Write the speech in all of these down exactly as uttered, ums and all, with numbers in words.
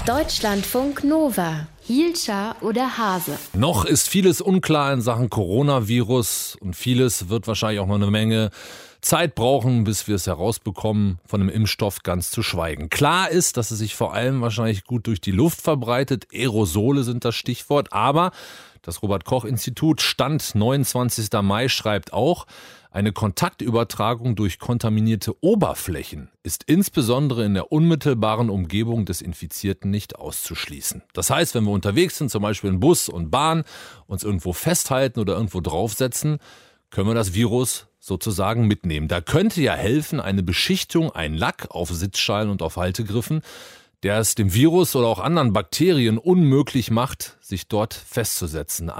Deutschlandfunk Nova. Hielscher oder Hase? Noch ist vieles unklar in Sachen Coronavirus und vieles wird wahrscheinlich auch noch eine Menge Zeit brauchen, bis wir es herausbekommen, von einem Impfstoff ganz zu schweigen. Klar ist, dass es sich vor allem wahrscheinlich gut durch die Luft verbreitet. Aerosole sind das Stichwort. Aber das Robert-Koch-Institut Stand neunundzwanzigster Mai schreibt auch, eine Kontaktübertragung durch kontaminierte Oberflächen ist insbesondere in der unmittelbaren Umgebung des Infizierten nicht auszuschließen. Das heißt, wenn wir unterwegs sind, zum Beispiel in Bus und Bahn, uns irgendwo festhalten oder irgendwo draufsetzen, können wir das Virus sozusagen mitnehmen. Da könnte ja helfen eine Beschichtung, ein Lack auf Sitzschalen und auf Haltegriffen, der es dem Virus oder auch anderen Bakterien unmöglich macht, sich dort festzusetzen.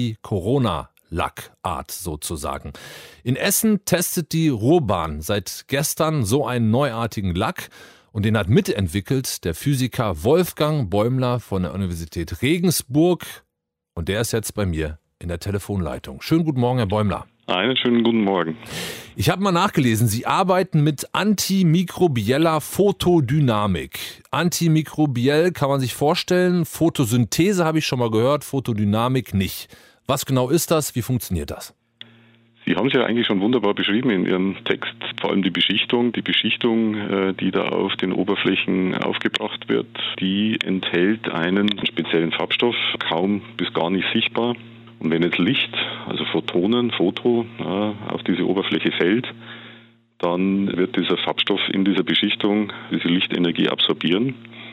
Anti-Corona-Lackart sozusagen. In Essen testet die Ruhrbahn seit gestern so einen neuartigen Lack und den hat mitentwickelt der Physiker Wolfgang Bäumler von der Universität Regensburg und der ist jetzt bei mir in der Telefonleitung. Schönen guten Morgen, Herr Bäumler. Einen schönen guten Morgen. Ich habe mal nachgelesen, Sie arbeiten mit antimikrobieller Photodynamik. Antimikrobiell kann man sich vorstellen, Photosynthese habe ich schon mal gehört, Photodynamik nicht. Was genau ist das? Wie funktioniert das? Sie haben es ja eigentlich schon wunderbar beschrieben in Ihrem Text, vor allem die Beschichtung. Die Beschichtung, die da auf den Oberflächen aufgebracht wird, die enthält einen speziellen Farbstoff, kaum bis gar nicht sichtbar. Und wenn jetzt Licht, also Photonen, Foto, ja, auf diese Oberfläche fällt, dann wird dieser Farbstoff in dieser Beschichtung diese Lichtenergie absorbieren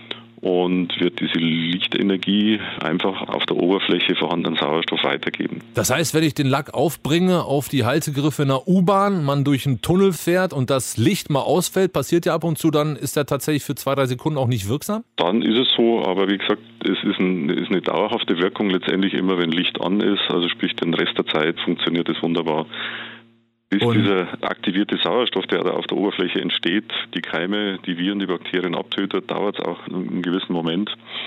und wird diese Lichtenergie einfach auf der Oberfläche vorhandenen Sauerstoff weitergeben. Das heißt, wenn ich den Lack aufbringe auf die Haltegriffe einer U-Bahn, man durch einen Tunnel fährt und das Licht mal ausfällt, passiert ja ab und zu, dann ist der tatsächlich für zwei, drei Sekunden auch nicht wirksam? Dann ist es so, aber wie gesagt, es ist, ein, ist eine dauerhafte Wirkung letztendlich immer, wenn Licht an ist, also sprich den Rest der Zeit funktioniert es wunderbar. Bis und dieser aktivierte Sauerstoff, der da auf der Oberfläche entsteht, die Keime, die Viren, die Bakterien abtötet, dauert es auch einen gewissen Moment.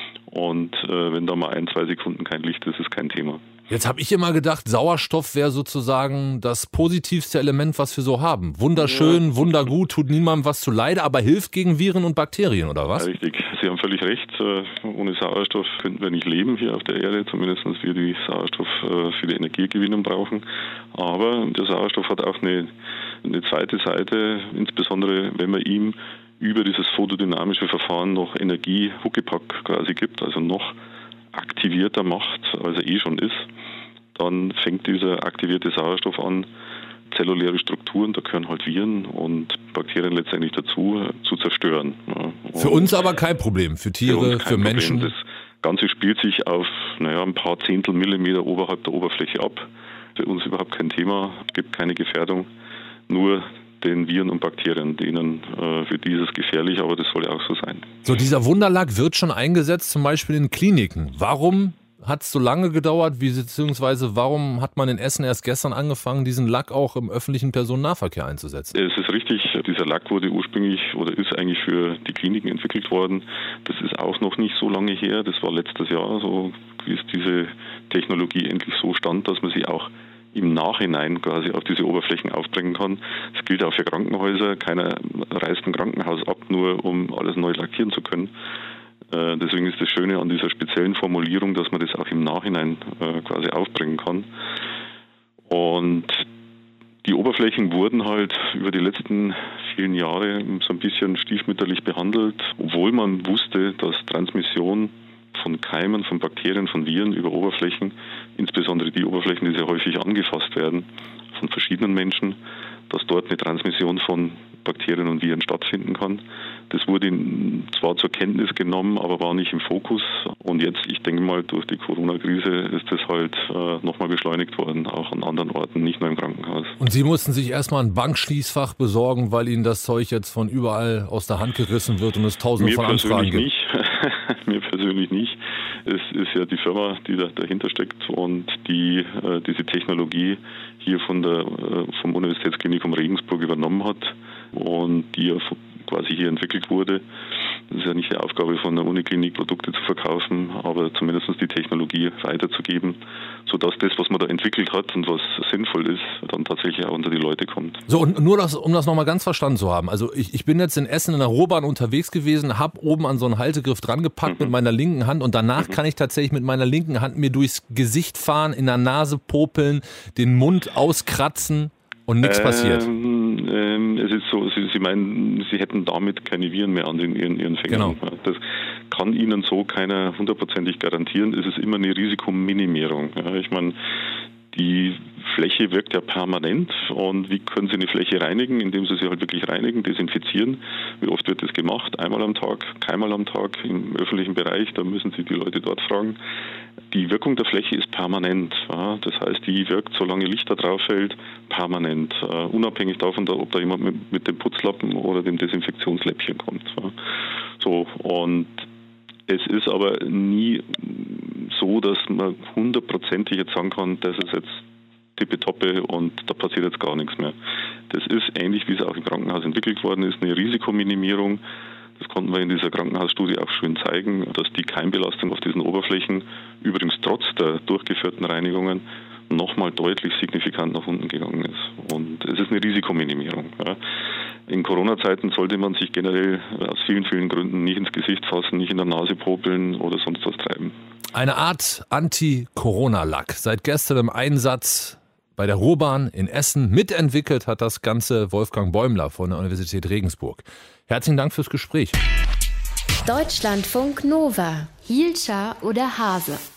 Und äh, wenn da mal ein, zwei Sekunden kein Licht ist, ist kein Thema. Jetzt habe ich immer gedacht, Sauerstoff wäre sozusagen das positivste Element, was wir so haben. Wunderschön, ja. Wundergut, tut niemandem was zu Leide, aber hilft gegen Viren und Bakterien, oder was? Ja, richtig. Sie haben völlig recht. Ohne Sauerstoff könnten wir nicht leben hier auf der Erde, zumindest wir die Sauerstoff für die Energiegewinnung brauchen. Aber der Sauerstoff hat auch eine, eine zweite Seite, insbesondere wenn man ihm über dieses photodynamische Verfahren noch Energie Huckepack quasi gibt, also noch aktivierter macht, als er eh schon ist, dann fängt dieser aktivierte Sauerstoff an, zelluläre Strukturen, da gehören halt Viren und Bakterien letztendlich dazu, zu zerstören. Für uns aber kein Problem, für Tiere, für, für Menschen? Das Ganze spielt sich auf naja, ein paar Zehntel Millimeter oberhalb der Oberfläche ab. Für uns überhaupt kein Thema, es gibt keine Gefährdung, nur den Viren und Bakterien, denen äh, für dieses gefährlich, aber das soll ja auch so sein. So, dieser Wunderlack wird schon eingesetzt, zum Beispiel in Kliniken. Warum hat es so lange gedauert, wie, beziehungsweise warum hat man in Essen erst gestern angefangen, diesen Lack auch im öffentlichen Personennahverkehr einzusetzen? Es ist richtig, dieser Lack wurde ursprünglich oder ist eigentlich für die Kliniken entwickelt worden. Das ist auch noch nicht so lange her, das war letztes Jahr, so wie es diese Technologie endlich so stand, dass man sie auch im Nachhinein quasi auf diese Oberflächen aufbringen kann. Das gilt auch für Krankenhäuser. Keiner reißt ein Krankenhaus ab, nur um alles neu lackieren zu können. Äh, deswegen ist das Schöne an dieser speziellen Formulierung, dass man das auch im Nachhinein äh, quasi aufbringen kann. Und die Oberflächen wurden halt über die letzten vielen Jahre so ein bisschen stiefmütterlich behandelt, obwohl man wusste, dass Transmission von Keimen, von Bakterien, von Viren über Oberflächen, insbesondere die Oberflächen, die sehr häufig angefasst werden, von verschiedenen Menschen, dass dort eine Transmission von Bakterien und Viren stattfinden kann. Das wurde zwar zur Kenntnis genommen, aber war nicht im Fokus. Und jetzt, ich denke mal, durch die Corona-Krise ist das halt äh, nochmal beschleunigt worden, auch an anderen Orten, nicht nur im Krankenhaus. Und Sie mussten sich erstmal ein Bankschließfach besorgen, weil Ihnen das Zeug jetzt von überall aus der Hand gerissen wird und es tausende von Anfragen gibt? Nicht. Mir persönlich nicht. Es ist ja die Firma, die da dahinter steckt und die äh, diese Technologie hier von der, äh, vom Universitätsklinikum Regensburg übernommen hat und die ja quasi hier entwickelt wurde. Das ist ja nicht die Aufgabe von einer Uniklinik, Produkte zu verkaufen, aber zumindest die Technologie weiterzugeben, sodass das, was man da entwickelt hat und was sinnvoll ist, dann tatsächlich auch unter die Leute kommt. So, und nur das, um das nochmal ganz verstanden zu haben. Also ich, ich bin jetzt in Essen in der Ruhrbahn unterwegs gewesen, habe oben an so einen Haltegriff dran gepackt mhm. mit meiner linken Hand und danach mhm. kann ich tatsächlich mit meiner linken Hand mir durchs Gesicht fahren, in der Nase popeln, den Mund auskratzen. Und nichts ähm, passiert. Ähm, es ist so, Sie, Sie meinen, Sie hätten damit keine Viren mehr an den, Ihren, Ihren Fingern. Genau. Das kann Ihnen so keiner hundertprozentig garantieren. Es ist immer eine Risikominimierung. Ja, ich meine, die Fläche wirkt ja permanent und wie können Sie eine Fläche reinigen, indem Sie sie halt wirklich reinigen, desinfizieren. Wie oft wird das gemacht? Einmal am Tag, keinmal am Tag im öffentlichen Bereich, da müssen Sie die Leute dort fragen. Die Wirkung der Fläche ist permanent. Ja, das heißt, die wirkt, solange Licht da drauf fällt, permanent. Uh, unabhängig davon, ob da jemand mit, mit dem Putzlappen oder dem Desinfektionsläppchen kommt. Ja. So, und es ist aber nie so, dass man hundertprozentig jetzt sagen kann, das ist jetzt tippetoppe und da passiert jetzt gar nichts mehr. Das ist ähnlich, wie es auch im Krankenhaus entwickelt worden ist, eine Risikominimierung. Das konnten wir in dieser Krankenhausstudie auch schön zeigen, dass die Keimbelastung auf diesen Oberflächen übrigens trotz der durchgeführten Reinigungen nochmal deutlich signifikant nach unten gegangen ist. Und es ist eine Risikominimierung. Ja. In Corona-Zeiten sollte man sich generell aus vielen, vielen Gründen nicht ins Gesicht fassen, nicht in der Nase popeln oder sonst was treiben. Eine Art Anti-Corona-Lack. Seit gestern im Einsatz bei der Ruhrbahn in Essen. Mitentwickelt hat das Ganze Wolfgang Bäumler von der Universität Regensburg. Herzlichen Dank fürs Gespräch. Deutschlandfunk Nova. Hielscher oder Hase?